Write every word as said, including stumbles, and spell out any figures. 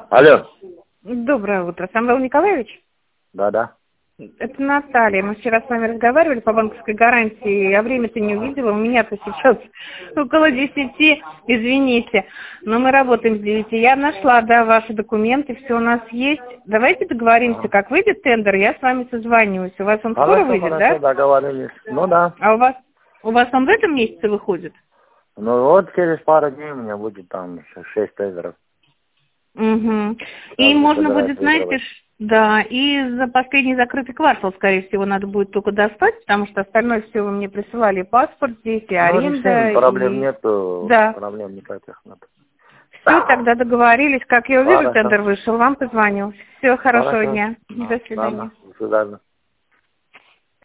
Алло. Доброе утро. Самвел Николаевич? Да, да. Это Наталья. Мы вчера с вами разговаривали по банковской гарантии. Я время-то не увидела. У меня-то сейчас около десяти. Извините. Но мы работаем с девяти. Я нашла, да, ваши документы. Все у нас есть. Давайте договоримся, как выйдет тендер, я с вами созваниваюсь. У вас он скоро Хорошо, выйдет, хорошо, да? договорились. Ну да. А у вас, у вас он в этом месяце выходит? Ну вот через пару дней у меня будет там шесть тендеров. Угу. И Каждый можно собирает будет, знаете, выигрывать. ш- да, и за последний закрытый квартал, скорее всего, надо будет только достать, потому что остальное все вы мне присылали, и паспорт здесь, и Ну аренда, решим, проблем и... нету, Да. проблем никаких нет. Все, тогда договорились. Как я увижу, Хорошо. тендер вышел, вам позвоню. Всего хорошего Хорошо. дня. До Ладно, свидания. до свидания.